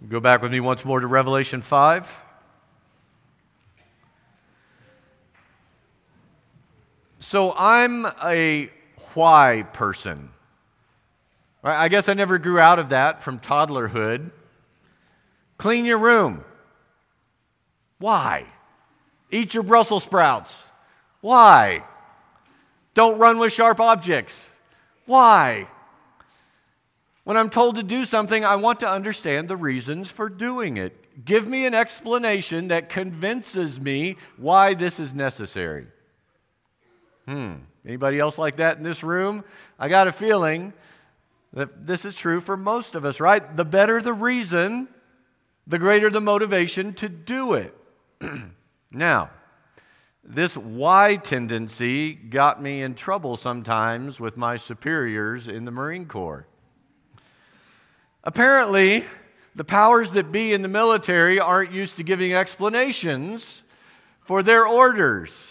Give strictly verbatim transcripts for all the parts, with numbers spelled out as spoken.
Go back with me once more to Revelation five. So I'm a why person. Right? I guess I never grew out of that from toddlerhood. Clean your room. Why? Eat your Brussels sprouts. Why? Don't run with sharp objects. Why? When I'm told to do something, I want to understand the reasons for doing it. Give me an explanation that convinces me why this is necessary. Hmm. Anybody else like that in this room? I got a feeling that this is true for most of us, right? The better the reason, the greater the motivation to do it. Now, this why tendency got me in trouble sometimes with my superiors in the Marine Corps. Apparently, the powers that be in the military aren't used to giving explanations for their orders.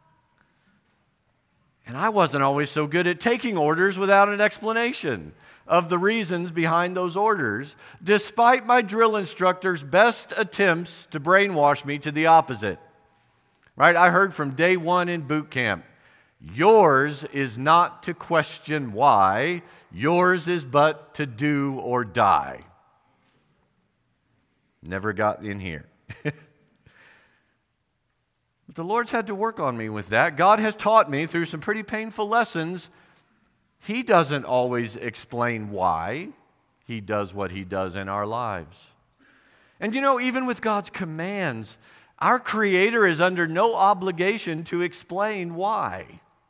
And I wasn't always so good at taking orders without an explanation of the reasons behind those orders, despite my drill instructor's best attempts to brainwash me to the opposite. Right? I heard from day one in boot camp, yours is not to question why, yours is but to do or die. Never got in here. But the Lord's had to work on me with that. God has taught me through some pretty painful lessons. He doesn't always explain why He does what He does in our lives. And you know, even with God's commands, our Creator is under no obligation to explain why.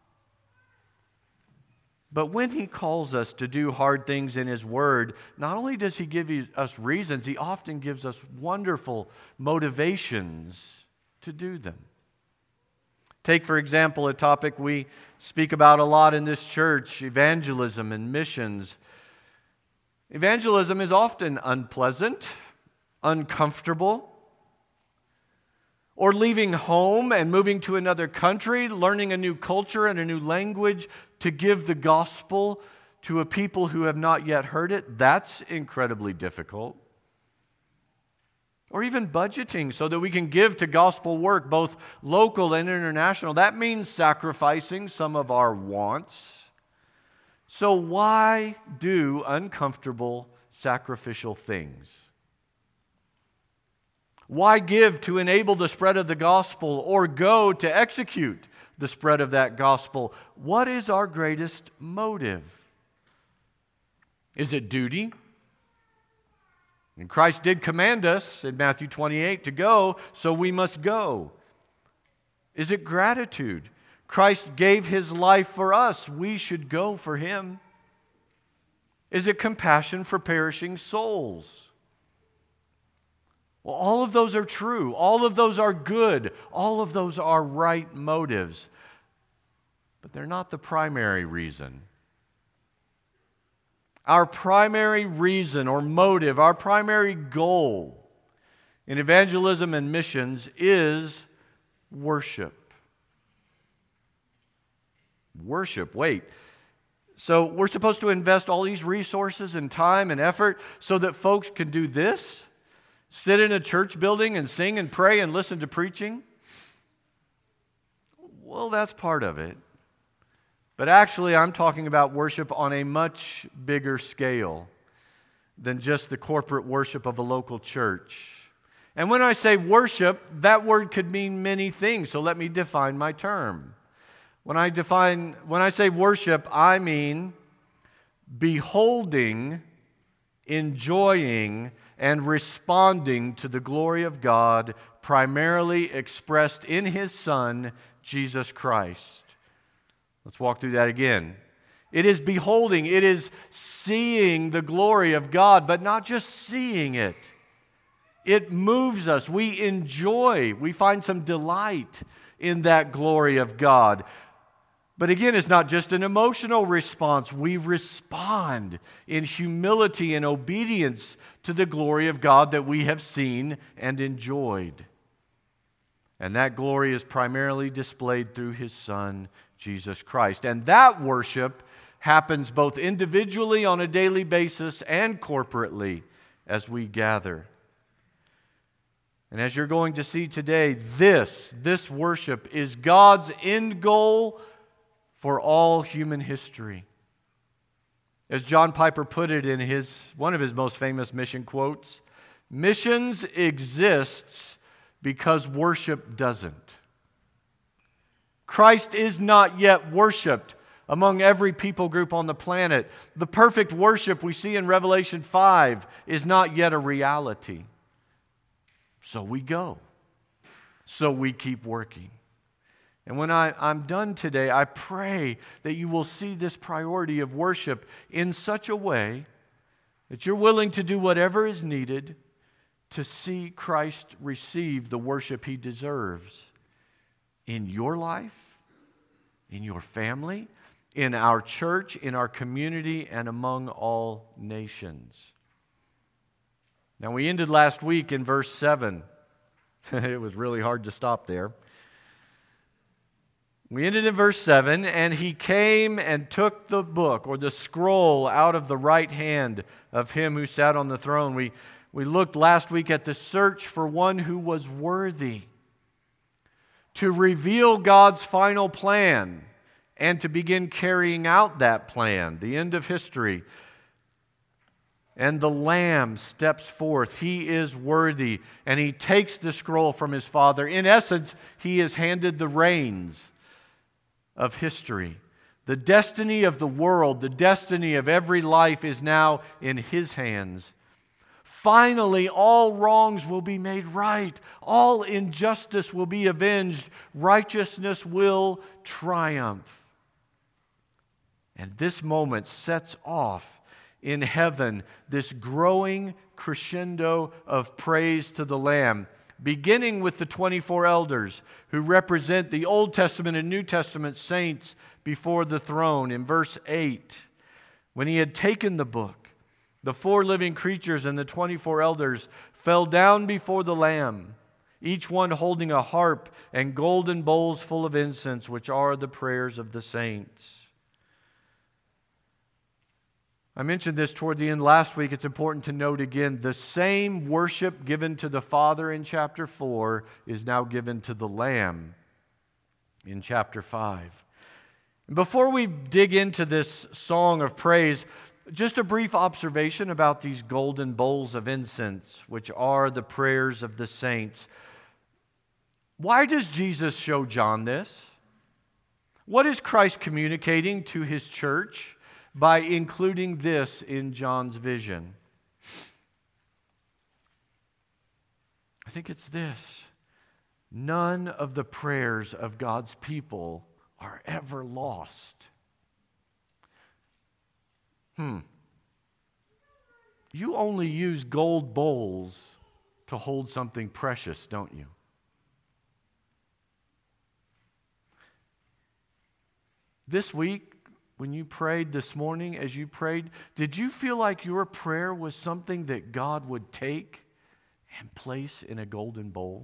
But when He calls us to do hard things in His Word, not only does He give us reasons, He often gives us wonderful motivations to do them. Take, for example, a topic we speak about a lot in this church, evangelism and missions. Evangelism is often unpleasant, uncomfortable, or leaving home and moving to another country, learning a new culture and a new language to give the gospel to a people who have not yet heard it. That's incredibly difficult. Or even budgeting so that we can give to gospel work, both local and international. That means sacrificing some of our wants. So why do uncomfortable, sacrificial things? Why give to enable the spread of the gospel or go to execute the spread of that gospel? What is our greatest motive? Is it duty? And Christ did command us in Matthew twenty-eight to go, so we must go. Is it gratitude? Christ gave His life for us. We should go for Him. Is it compassion for perishing souls? Well, all of those are true. All of those are good. All of those are right motives. But they're not the primary reason. Our primary reason or motive, our primary goal in evangelism and missions is worship. Worship, wait. So we're supposed to invest all these resources and time and effort so that folks can do this? Sit in a church building and sing and pray and listen to preaching? Well, that's part of it. But actually, I'm talking about worship on a much bigger scale than just the corporate worship of a local church. And when I say worship, that word could mean many things, so let me define my term. When I define, when I say worship, I mean beholding, enjoying, and responding to the glory of God, primarily expressed in His Son, Jesus Christ. Let's walk through that again. It is beholding, it is seeing the glory of God, but not just seeing it. It moves us. We enjoy, we find some delight in that glory of God. But again, it's not just an emotional response. We respond in humility and obedience to the glory of God that we have seen and enjoyed. And that glory is primarily displayed through His Son, Jesus Christ. And that worship happens both individually on a daily basis and corporately as we gather. And as you're going to see today, this, this worship is God's end goal for all human history. As John Piper put it in his one of his most famous mission quotes, missions exists because worship doesn't. Christ is not yet worshiped among every people group on the planet. The perfect worship we see in Revelation five is not yet a reality. So we go. So we keep working. And when I, I'm done today, I pray that you will see this priority of worship in such a way that you're willing to do whatever is needed to see Christ receive the worship He deserves in your life, in your family, in our church, in our community, and among all nations. Now, we ended last week in verse seven. It was really hard to stop there. We ended in verse seven, and he came and took the book or the scroll out of the right hand of him who sat on the throne. We, we looked last week at the search for one who was worthy to reveal God's final plan and to begin carrying out that plan, the end of history. And the Lamb steps forth. He is worthy. And he takes the scroll from his Father. In essence, he is handed the reins of history. The destiny of the world, the destiny of every life is now in his hands. Finally, all wrongs will be made right. All injustice will be avenged. Righteousness will triumph. And this moment sets off in heaven this growing crescendo of praise to the Lamb, beginning with the twenty-four elders who represent the Old Testament and New Testament saints before the throne. In verse eight, when he had taken the book, the four living creatures and the twenty-four elders fell down before the Lamb, each one holding a harp and golden bowls full of incense, which are the prayers of the saints. I mentioned this toward the end last week. It's important to note again, the same worship given to the Father in chapter four is now given to the Lamb in chapter five. Before we dig into this song of praise, just a brief observation about these golden bowls of incense, which are the prayers of the saints. Why does Jesus show John this? What is Christ communicating to his church by including this in John's vision? I think it's this. None of the prayers of God's people are ever lost. Hmm. You only use gold bowls to hold something precious, don't you? This week, when you prayed this morning, as you prayed, did you feel like your prayer was something that God would take and place in a golden bowl?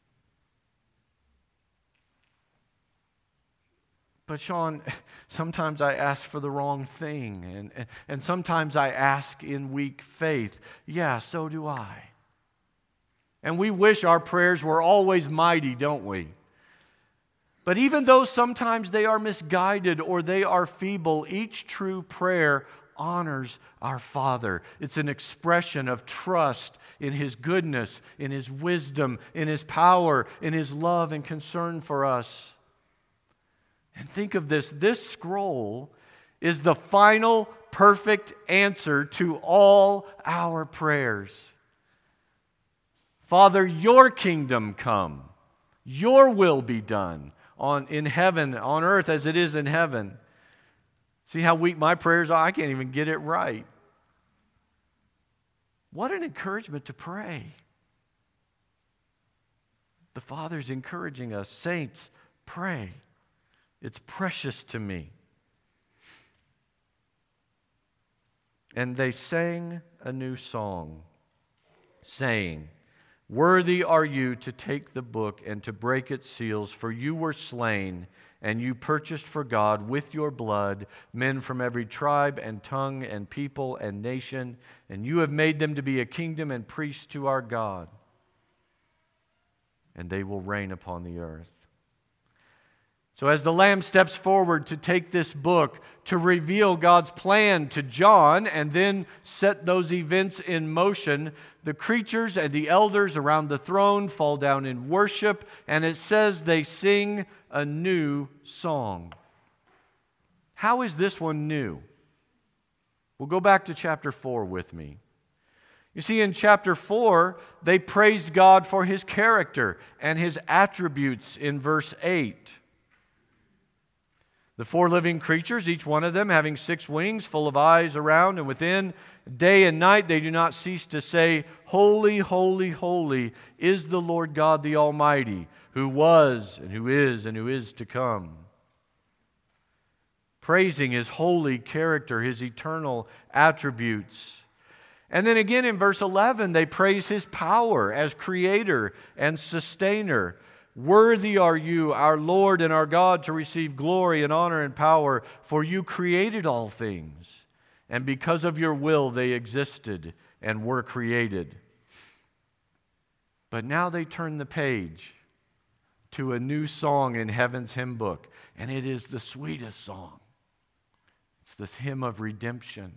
But Sean, sometimes I ask for the wrong thing, and, and sometimes I ask in weak faith. Yeah, so do I. And we wish our prayers were always mighty, don't we? But even though sometimes they are misguided or they are feeble, each true prayer honors our Father. It's an expression of trust in His goodness, in His wisdom, in His power, in His love and concern for us. And think of this, this scroll is the final perfect answer to all our prayers. Father, your kingdom come, your will be done on in heaven, on earth as it is in heaven. See how weak my prayers are? I can't even get it right. What an encouragement to pray. The Father's encouraging us. Saints, pray. It's precious to me. And they sang a new song, saying, Worthy are you to take the book and to break its seals, for you were slain, and you purchased for God with your blood men from every tribe and tongue and people and nation, and you have made them to be a kingdom and priests to our God, and they will reign upon the earth. So as the Lamb steps forward to take this book, to reveal God's plan to John and then set those events in motion, the creatures and the elders around the throne fall down in worship, and it says they sing a new song. How is this one new? Well, go back to chapter four with me. You see, in chapter four, they praised God for His character and His attributes in verse eight. The four living creatures, each one of them having six wings, full of eyes around and within, day and night they do not cease to say, Holy, holy, holy is the Lord God the Almighty, who was and who is and who is to come. Praising His holy character, His eternal attributes. And then again in verse eleven, they praise His power as creator and sustainer. Worthy are you, our Lord and our God, to receive glory and honor and power, for you created all things, and because of your will they existed and were created. But now they turn the page to a new song in heaven's hymn book, and it is the sweetest song. It's this hymn of redemption.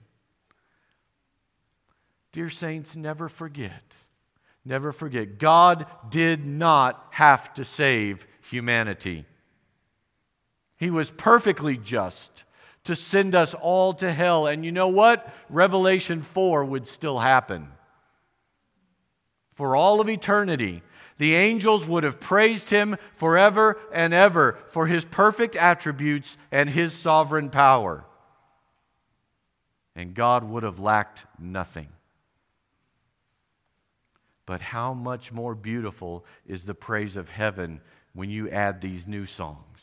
Dear saints, never forget. Never forget, God did not have to save humanity. He was perfectly just to send us all to hell. And you know what? Revelation four would still happen. For all of eternity, the angels would have praised Him forever and ever for His perfect attributes and His sovereign power. And God would have lacked nothing. But how much more beautiful is the praise of heaven when you add these new songs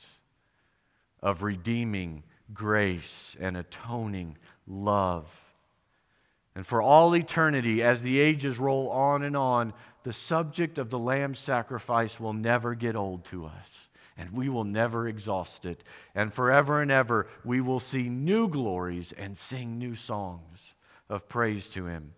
of redeeming grace and atoning love. And for all eternity, as the ages roll on and on, the subject of the Lamb's sacrifice will never get old to us, and we will never exhaust it. And forever and ever, we will see new glories and sing new songs of praise to Him.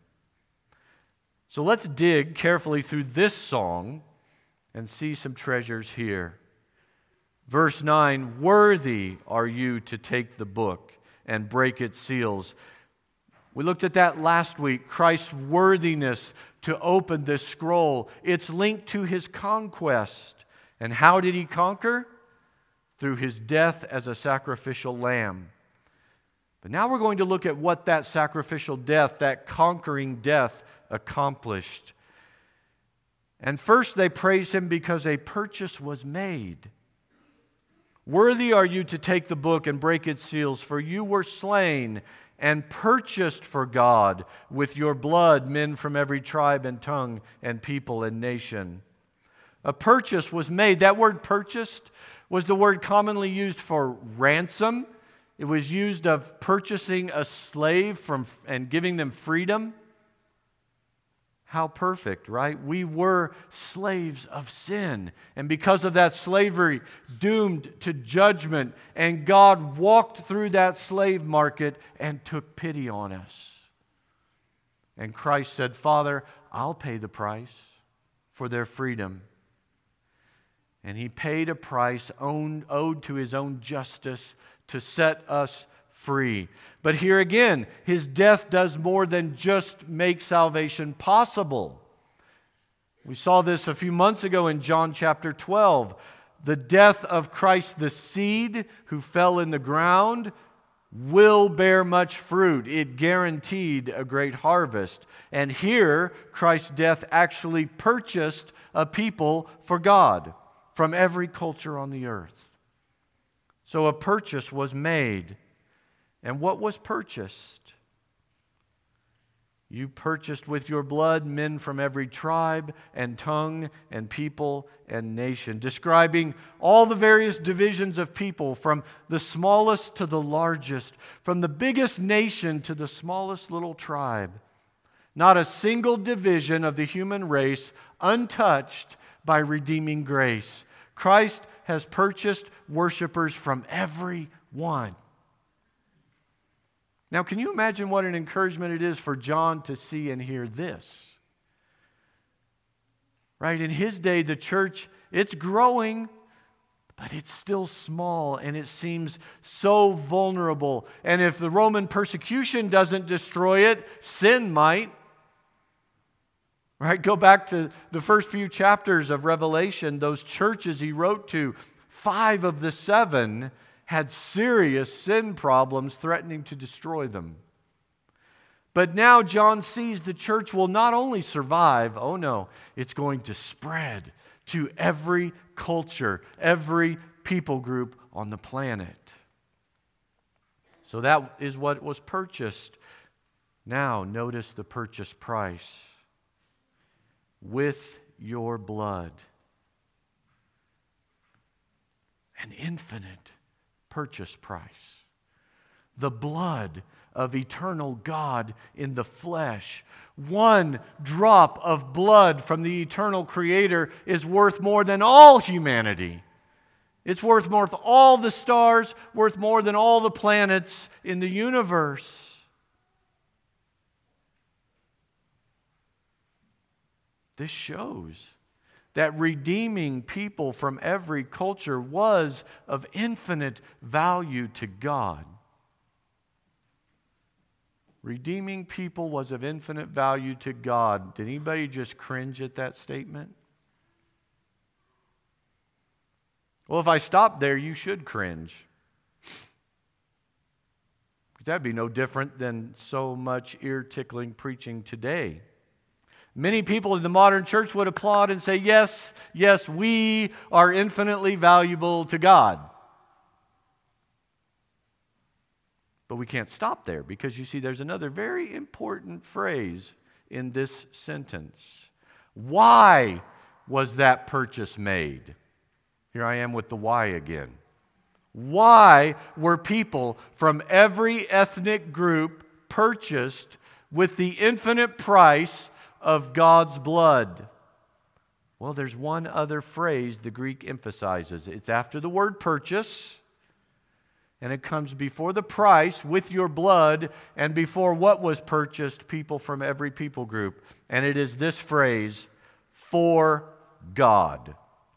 So let's dig carefully through this song and see some treasures here. Verse nine, worthy are you to take the book and break its seals. We looked at that last week, Christ's worthiness to open this scroll. It's linked to His conquest. And how did He conquer? Through His death as a sacrificial lamb. But now we're going to look at what that sacrificial death, that conquering death, accomplished. And first they praise Him because a purchase was made. Worthy are you to take the book and break its seals, for you were slain and purchased for God with your blood men from every tribe and tongue and people and nation. A purchase was made. That word purchased was the word commonly used for ransom. It was used of purchasing a slave from and giving them freedom. How perfect, right? We were slaves of sin. And because of that slavery, doomed to judgment. And God walked through that slave market and took pity on us. And Christ said, Father, I'll pay the price for their freedom. And He paid a price owned, owed to His own justice to set us free. But here again, His death does more than just make salvation possible. We saw this a few months ago in John chapter twelve. The death of Christ, the seed who fell in the ground, will bear much fruit. It guaranteed a great harvest. And here, Christ's death actually purchased a people for God from every culture on the earth. So a purchase was made. And what was purchased? You purchased with your blood men from every tribe and tongue and people and nation, describing all the various divisions of people, from the smallest to the largest, from the biggest nation to the smallest little tribe. Not a single division of the human race untouched by redeeming grace. Christ has purchased worshipers from everyone. Now, can you imagine what an encouragement it is for John to see and hear this? Right? In his day, the church, it's growing, but it's still small and it seems so vulnerable. And if the Roman persecution doesn't destroy it, sin might. Right? Go back to the first few chapters of Revelation. Those churches he wrote to, five of the seven had serious sin problems threatening to destroy them. But now John sees the church will not only survive, oh no, it's going to spread to every culture, every people group on the planet. So that is what was purchased. Now notice the purchase price. With your blood. An infinite purchase price. The blood of eternal God in the flesh. One drop of blood from the eternal Creator is worth more than all humanity. It's worth more than all the stars, worth more than all the planets in the universe. This shows that redeeming people from every culture was of infinite value to God. Redeeming people was of infinite value to God. Did anybody just cringe at that statement? Well, if I stopped there, you should cringe. That'd be no different than so much ear-tickling preaching today. Many people in the modern church would applaud and say, yes, yes, we are infinitely valuable to God. But we can't stop there because you see there's another very important phrase in this sentence. Why was that purchase made? Here I am with the why again. Why were people from every ethnic group purchased with the infinite price of God's blood? Well, there's one other phrase the Greek emphasizes. It's after the word purchase, and it comes before the price, with your blood, and before what was purchased, people from every people group. And it is this phrase, for God.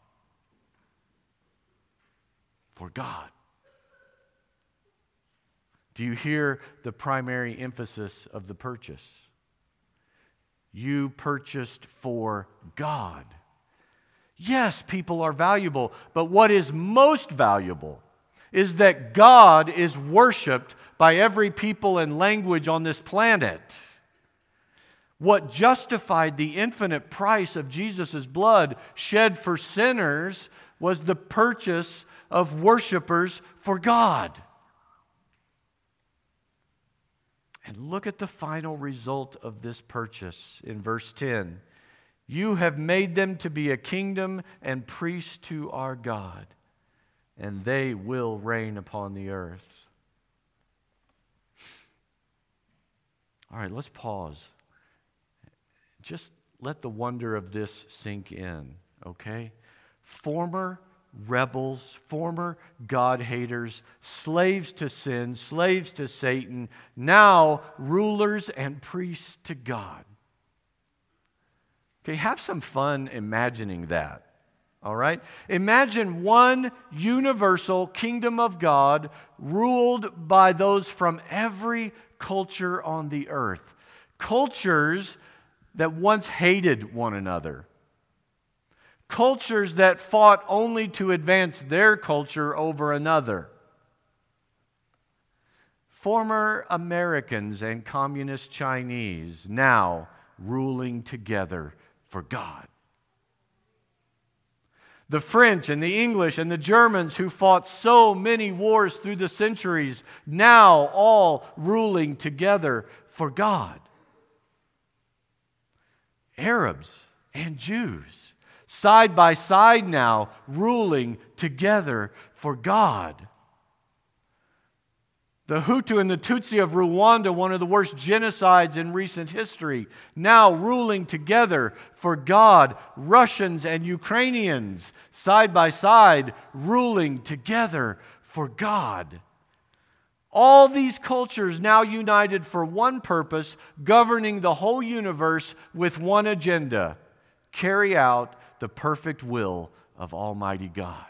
For God. Do you hear the primary emphasis of the purchase? You purchased for God. Yes, people are valuable, but what is most valuable is that God is worshiped by every people and language on this planet. What justified the infinite price of Jesus' blood shed for sinners was the purchase of worshipers for God. And look at the final result of this purchase in verse ten. You have made them to be a kingdom and priests to our God, and they will reign upon the earth. All right, let's pause. Just let the wonder of this sink in, okay? Former rebels, former God-haters, slaves to sin, slaves to Satan, now rulers and priests to God. Okay, have some fun imagining that. All right? Imagine one universal kingdom of God ruled by those from every culture on the earth. Cultures that once hated one another. Cultures that fought only to advance their culture over another. Former Americans and communist Chinese now ruling together for God. The French and the English and the Germans who fought so many wars through the centuries, now all ruling together for God. Arabs and Jews, side by side now, ruling together for God. The Hutu and the Tutsi of Rwanda, one of the worst genocides in recent history, now ruling together for God. Russians and Ukrainians, side by side, ruling together for God. All these cultures now united for one purpose, governing the whole universe with one agenda: carry out the perfect will of Almighty God.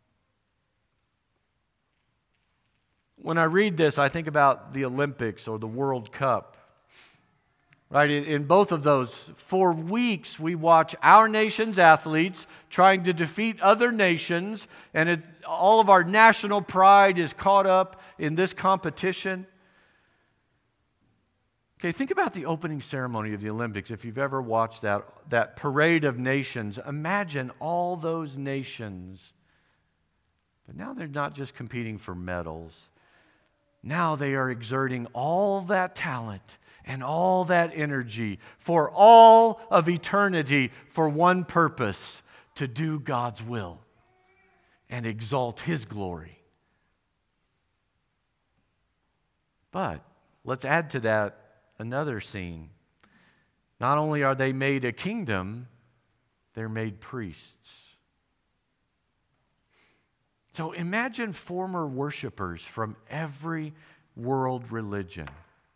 When I read this, I think about the Olympics or the World Cup. Right? In, in both of those, for weeks we watch our nation's athletes trying to defeat other nations, and it, all of our national pride is caught up in this competition. Okay, think about the opening ceremony of the Olympics. If you've ever watched that, that parade of nations, imagine all those nations. But now they're not just competing for medals. Now they are exerting all that talent and all that energy for all of eternity for one purpose: to do God's will and exalt His glory. But let's add to that another scene. Not only are they made a kingdom, they're made priests. So imagine former worshipers from every world religion.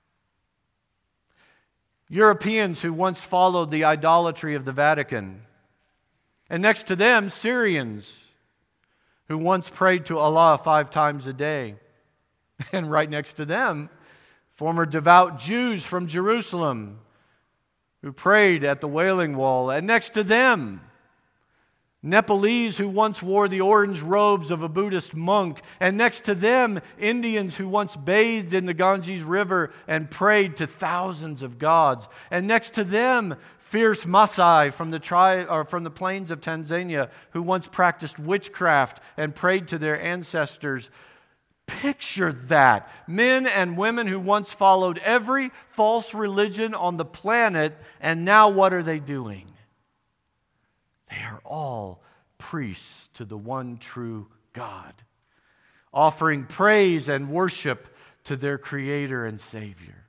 Europeans who once followed the idolatry of the Vatican. And next to them, Syrians who once prayed to Allah five times a day. And right next to them, former devout Jews from Jerusalem who prayed at the Wailing Wall. And next to them, Nepalese who once wore the orange robes of a Buddhist monk. And next to them, Indians who once bathed in the Ganges River and prayed to thousands of gods. And next to them, fierce Maasai from the tri- or from the plains of Tanzania who once practiced witchcraft and prayed to their ancestors. Picture that. Men and women who once followed every false religion on the planet, and now what are they doing? They are all priests to the one true God, offering praise and worship to their Creator and Savior.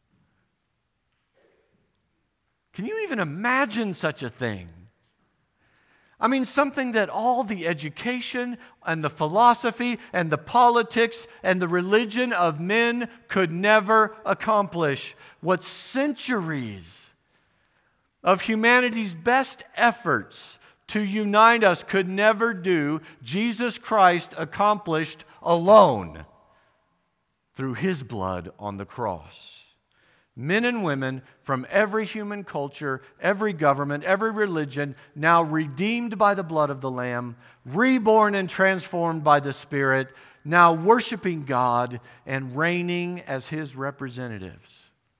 Can you even imagine such a thing? I mean, something that all the education and the philosophy and the politics and the religion of men could never accomplish. What centuries of humanity's best efforts to unite us could never do, Jesus Christ accomplished alone through His blood on the cross. Men and women from every human culture, every government, every religion, now redeemed by the blood of the Lamb, reborn and transformed by the Spirit, now worshiping God and reigning as His representatives.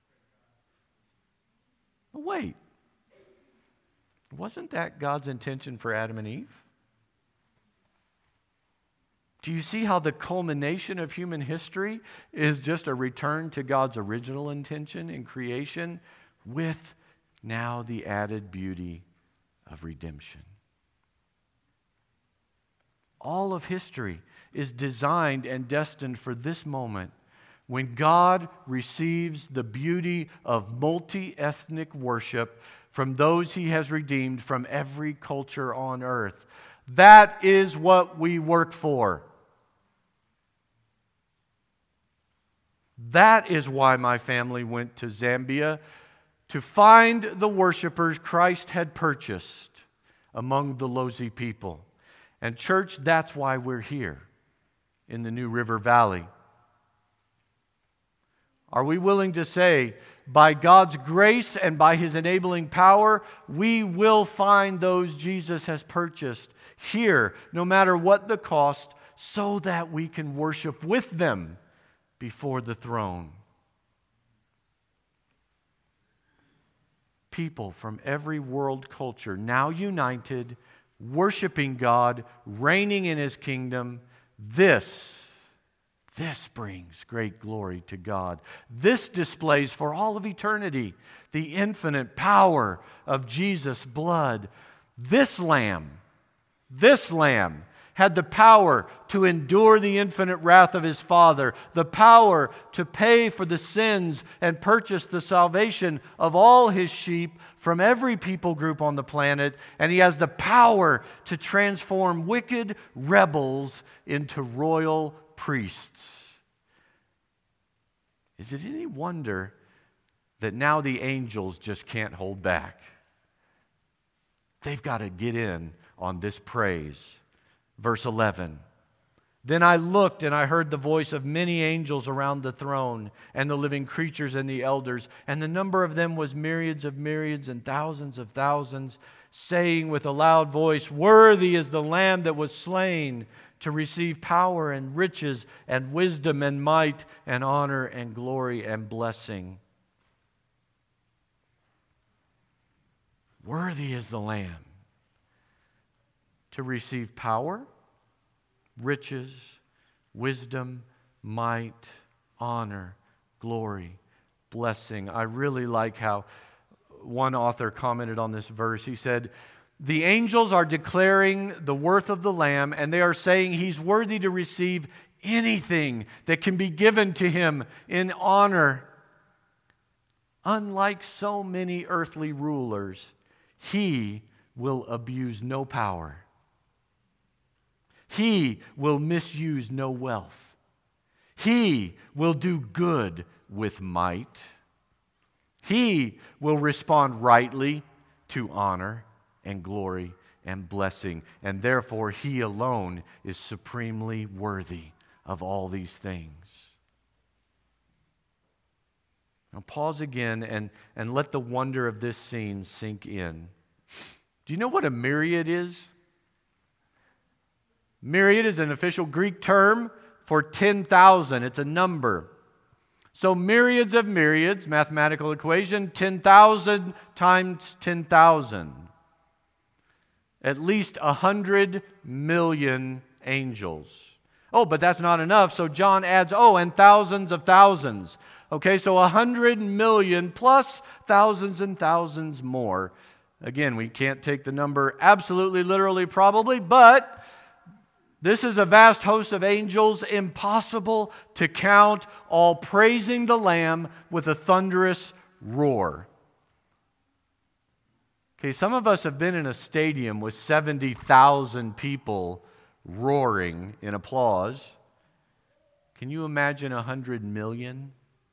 But wait, wasn't that God's intention for Adam and Eve? Do you see how the culmination of human history is just a return to God's original intention in creation with now the added beauty of redemption? All of history is designed and destined for this moment when God receives the beauty of multi-ethnic worship from those He has redeemed from every culture on earth. That is what we work for. That is why my family went to Zambia, to find the worshipers Christ had purchased among the Lozi people. And church, that's why we're here in the New River Valley. Are we willing to say, by God's grace and by His enabling power, we will find those Jesus has purchased here, no matter what the cost, so that we can worship with them before the throne? People from every world culture now united, worshiping God, reigning in His kingdom. This, this brings great glory to God. This displays for all of eternity the infinite power of Jesus' blood. This Lamb, this Lamb had the power to endure the infinite wrath of his Father, the power to pay for the sins and purchase the salvation of all his sheep from every people group on the planet, and he has the power to transform wicked rebels into royal priests. Is it any wonder that now the angels just can't hold back? They've got to get in on this praise. Verse eleven. Then I looked and I heard the voice of many angels around the throne and the living creatures and the elders, and the number of them was myriads of myriads and thousands of thousands, saying with a loud voice, "Worthy is the Lamb that was slain to receive power and riches and wisdom and might and honor and glory and blessing." Worthy is the Lamb to receive power, riches, wisdom, might, honor, glory, blessing. I really like how one author commented on this verse. He said, the angels are declaring the worth of the Lamb, and they are saying he's worthy to receive anything that can be given to him in honor. Unlike so many earthly rulers, he will abuse no power. He will misuse no wealth. He will do good with might. He will respond rightly to honor and glory and blessing, and therefore he alone is supremely worthy of all these things. Now pause again and, and let the wonder of this scene sink in. Do you know what a myriad is? Myriad is an official Greek term for ten thousand. It's a number. So myriads of myriads, mathematical equation, ten thousand times ten thousand. At least one hundred million angels. Oh, but that's not enough, so John adds, oh, and thousands of thousands. Okay, so one hundred million plus thousands and thousands more. Again, we can't take the number absolutely literally probably, but this is a vast host of angels, impossible to count, all praising the Lamb with a thunderous roar. Okay, some of us have been in a stadium with seventy thousand people roaring in applause. Can you imagine one hundred million?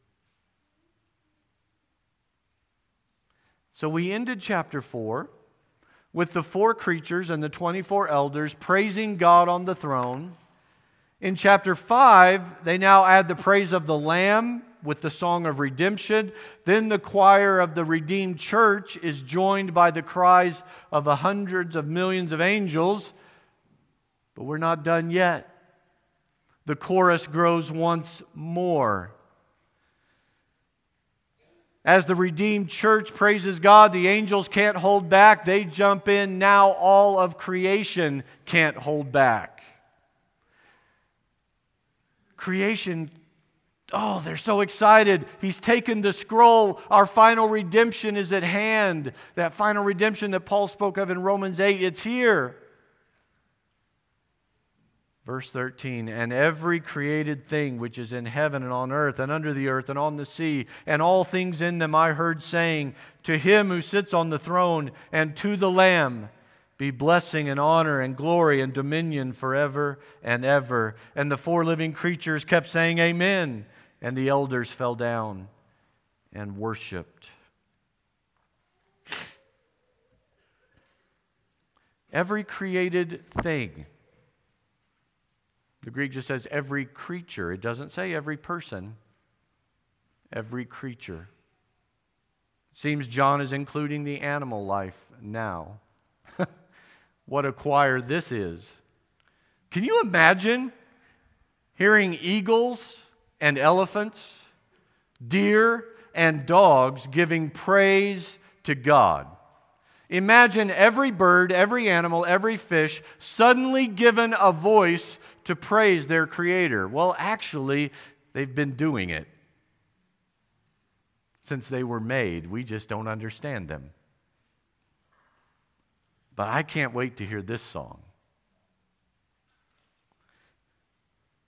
So we ended chapter four with the four creatures and the twenty-four elders praising God on the throne. In chapter five, they now add the praise of the Lamb with the song of redemption. Then the choir of the redeemed church is joined by the cries of the hundreds of millions of angels. But we're not done yet. The chorus grows once more. As the redeemed church praises God, the angels can't hold back. They jump in. Now all of creation can't hold back. Creation, oh, they're so excited. He's taken the scroll. Our final redemption is at hand. That final redemption that Paul spoke of in Romans eight, it's here. Verse thirteen, and every created thing which is in heaven and on earth and under the earth and on the sea and all things in them I heard saying, to him who sits on the throne and to the Lamb be blessing and honor and glory and dominion forever and ever. And the four living creatures kept saying amen. And the elders fell down and worshiped. Every created thing. The Greek just says every creature. It doesn't say every person. Every creature. Seems John is including the animal life now. What a choir this is. Can you imagine hearing eagles and elephants, deer and dogs giving praise to God? Imagine every bird, every animal, every fish suddenly given a voice to praise their Creator. Well, actually, they've been doing it since they were made. We just don't understand them. But I can't wait to hear this song.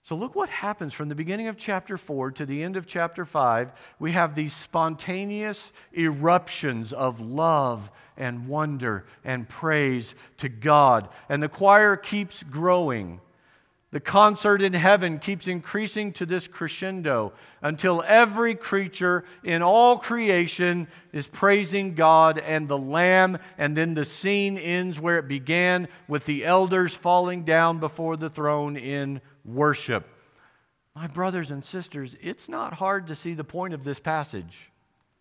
So look what happens from the beginning of chapter four to the end of chapter five. We have these spontaneous eruptions of love and wonder and praise to God. And the choir keeps growing. The concert in heaven keeps increasing to this crescendo until every creature in all creation is praising God and the Lamb, and then the scene ends where it began, with the elders falling down before the throne in worship. My brothers and sisters, it's not hard to see the point of this passage.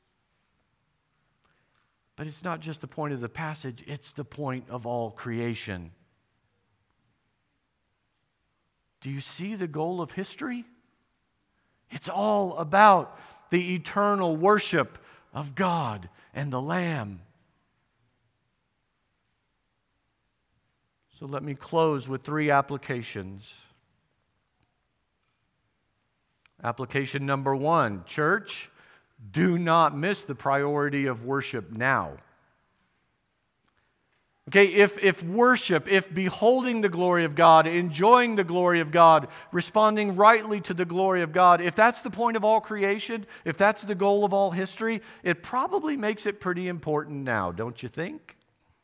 But it's not just the point of the passage, it's the point of all creation. Do you see the goal of history? It's all about the eternal worship of God and the Lamb. So let me close with three applications. Application number one, church, do not miss the priority of worship now. Okay, if, if worship, if beholding the glory of God, enjoying the glory of God, responding rightly to the glory of God, if that's the point of all creation, if that's the goal of all history, it probably makes it pretty important now, don't you think?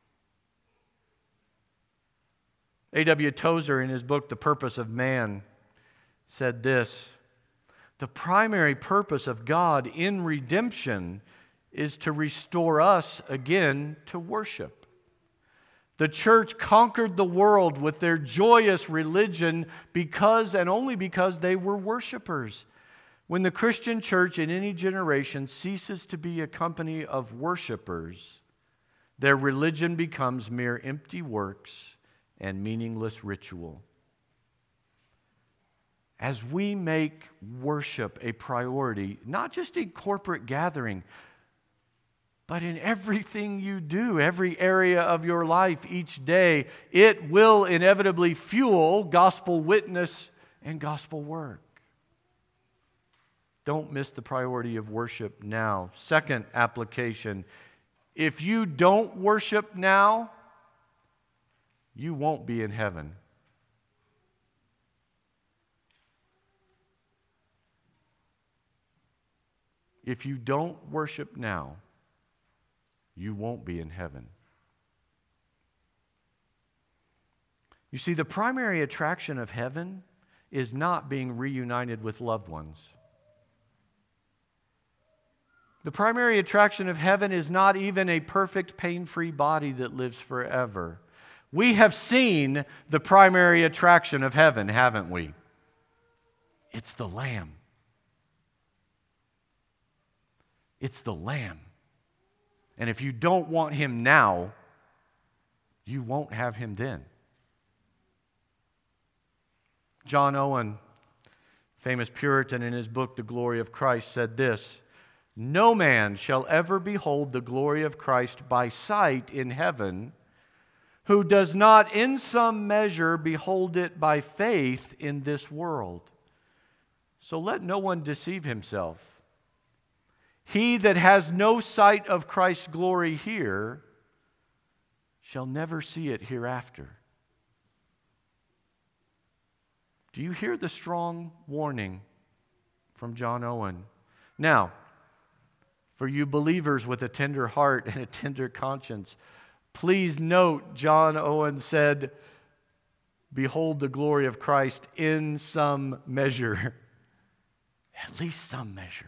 A W Tozer, in his book, The Purpose of Man, said this: the primary purpose of God in redemption is to restore us again to worship. The church conquered the world with their joyous religion because and only because they were worshipers. When the Christian church in any generation ceases to be a company of worshipers, their religion becomes mere empty works and meaningless ritual. As we make worship a priority, not just in corporate gathering, but in everything you do, every area of your life each day, it will inevitably fuel gospel witness and gospel work. Don't miss the priority of worship now. Second application, if you don't worship now, you won't be in heaven. If you don't worship now, you won't be in heaven. You see, the primary attraction of heaven is not being reunited with loved ones. The primary attraction of heaven is not even a perfect, pain-free body that lives forever. We have seen the primary attraction of heaven, haven't we? It's the Lamb. It's the Lamb. And if you don't want Him now, you won't have Him then. John Owen, famous Puritan, in his book, The Glory of Christ, said this: no man shall ever behold the glory of Christ by sight in heaven who does not in some measure behold it by faith in this world. So let no one deceive himself. He that has no sight of Christ's glory here shall never see it hereafter. Do you hear the strong warning from John Owen? Now, for you believers with a tender heart and a tender conscience, please note John Owen said, behold the glory of Christ in some measure. At least some measure.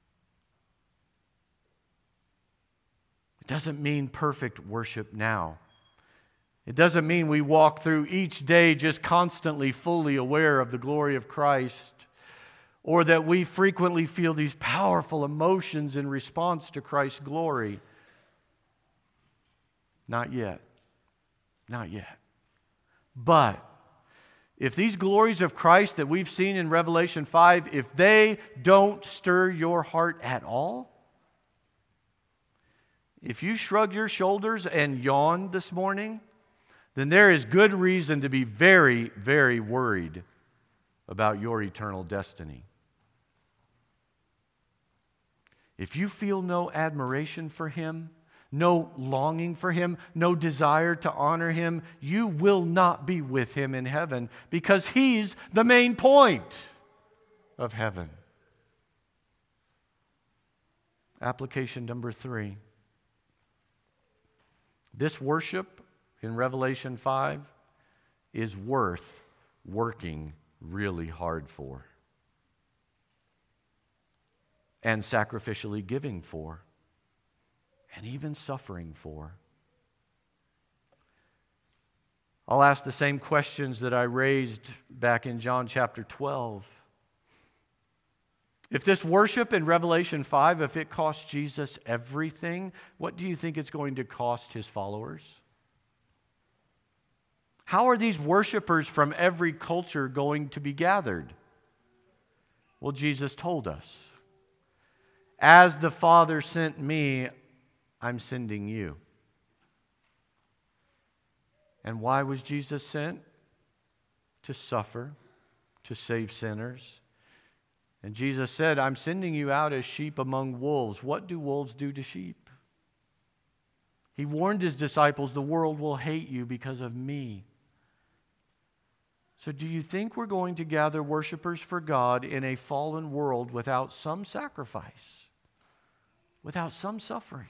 It doesn't mean perfect worship now. It doesn't mean we walk through each day just constantly fully aware of the glory of Christ, or that we frequently feel these powerful emotions in response to Christ's glory. Not yet. Not yet. But if these glories of Christ that we've seen in Revelation five, if they don't stir your heart at all, if you shrug your shoulders and yawn this morning, then there is good reason to be very, very worried about your eternal destiny. If you feel no admiration for Him, no longing for Him, no desire to honor Him, you will not be with Him in heaven, because He's the main point of heaven. Application number three. This worship in Revelation five is worth working really hard for and sacrificially giving for and even suffering for. I'll ask the same questions that I raised back in John chapter twelve. If this worship in Revelation five, if it cost Jesus everything, what do you think it's going to cost His followers? How are these worshipers from every culture going to be gathered? Well, Jesus told us, "As the Father sent me, I'm sending you." And why was Jesus sent? To suffer, to save sinners. And Jesus said, "I'm sending you out as sheep among wolves." What do wolves do to sheep? He warned His disciples, "The world will hate you because of me." So do you think we're going to gather worshipers for God in a fallen world without some sacrifice, without some suffering?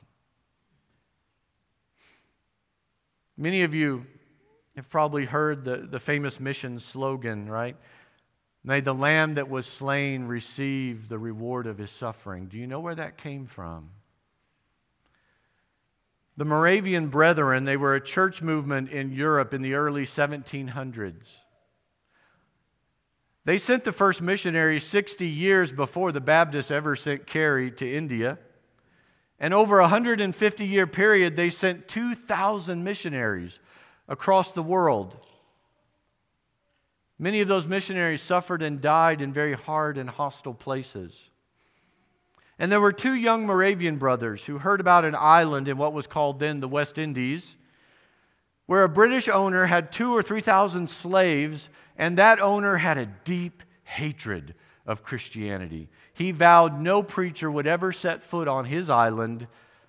Many of you have probably heard the, the famous mission slogan, right? "May the lamb that was slain receive the reward of his suffering." Do you know where that came from? The Moravian Brethren, they were a church movement in Europe in the early seventeen hundreds. They sent the first missionaries sixty years before the Baptists ever sent Carey to India. And over a one hundred fifty year period, they sent two thousand missionaries across the world. Many of those missionaries suffered and died in very hard and hostile places. And there were two young Moravian brothers who heard about an island in what was called then the West Indies, where a British owner had two or three thousand slaves, and that owner had a deep hatred of Christianity. He vowed no preacher would ever set foot on his island.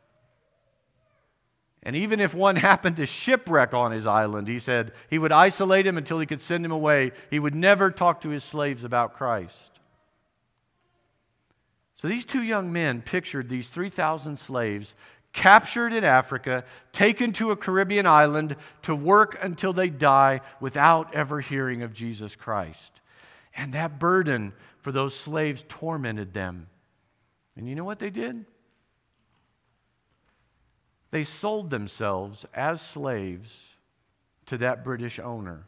And even if one happened to shipwreck on his island, he said he would isolate him until he could send him away. He would never talk to his slaves about Christ. So these two young men pictured these three thousand slaves captured in Africa, taken to a Caribbean island to work until they die without ever hearing of Jesus Christ. And that burden for those slaves tormented them. And you know what they did? They sold themselves as slaves to that British owner.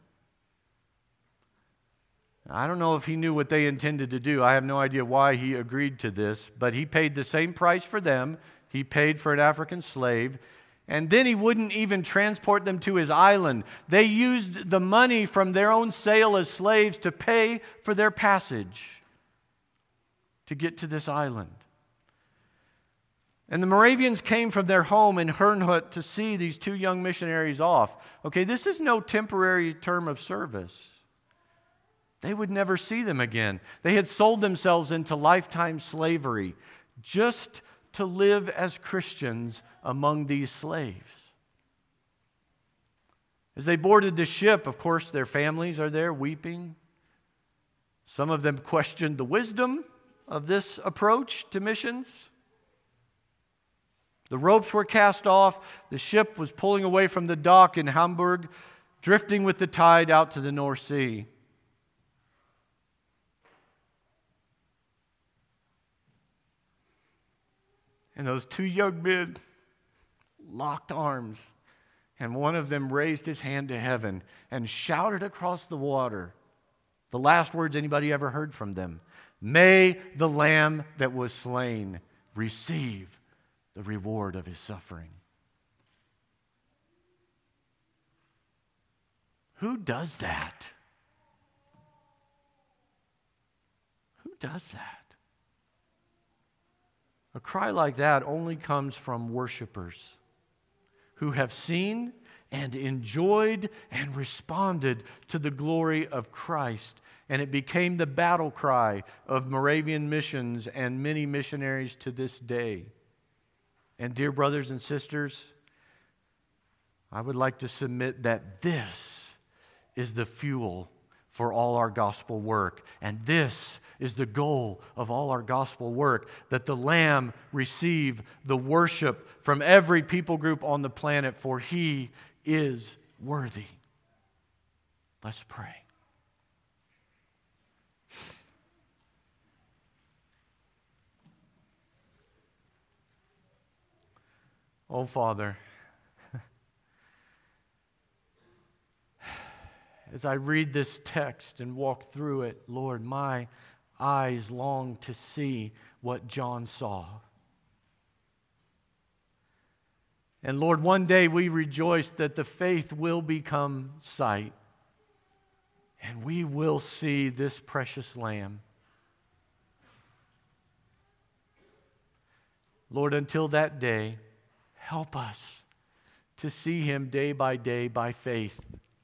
I don't know if he knew what they intended to do. I have no idea why he agreed to this, but he paid the same price for them he paid for an African slave, and then he wouldn't even transport them to his island. They used the money from their own sale as slaves to pay for their passage to get to this island. And the Moravians came from their home in Herrnhut to see these two young missionaries off. Okay, this is no temporary term of service. They would never see them again. They had sold themselves into lifetime slavery just to live as Christians among these slaves. As they boarded the ship, of course, their families are there weeping. Some of them questioned the wisdom of this approach to missions. The ropes were cast off. The ship was pulling away from the dock in Hamburg, drifting with the tide out to the North Sea. And those two young men locked arms, and one of them raised his hand to heaven and shouted across the water the last words anybody ever heard from them: "May the Lamb that was slain receive the reward of his suffering." Who does that? Who does that? A cry like that only comes from worshipers who have seen and enjoyed and responded to the glory of Christ. And it became the battle cry of Moravian missions and many missionaries to this day. And dear brothers and sisters, I would like to submit that this is the fuel for all our gospel work. And this is the goal of all our gospel work, that the Lamb receive the worship from every people group on the planet, for He is worthy. Let's pray. Oh, Father, as I read this text and walk through it, Lord, my eyes long to see what John saw. And Lord, one day we rejoice that the faith will become sight, and we will see this precious Lamb. Lord, until that day, help us to see Him day by day by faith.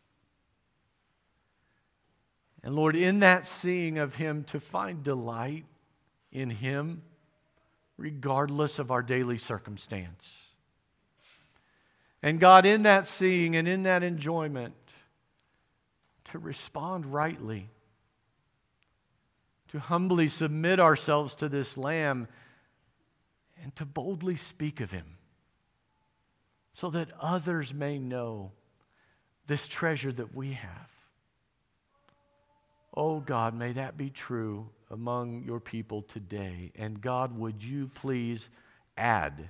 And Lord, in that seeing of Him, to find delight in Him, regardless of our daily circumstance. And God, in that seeing and in that enjoyment, to respond rightly, to humbly submit ourselves to this Lamb, and to boldly speak of Him, so that others may know this treasure that we have. Oh God, may that be true among your people today. And God, would you please add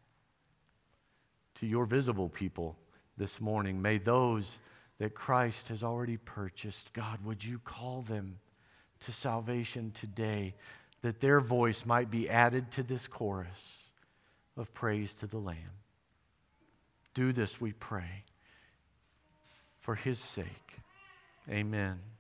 to your visible people this morning? May those that Christ has already purchased, God, would you call them to salvation today, that their voice might be added to this chorus of praise to the Lamb. Do this, we pray, for His sake. Amen.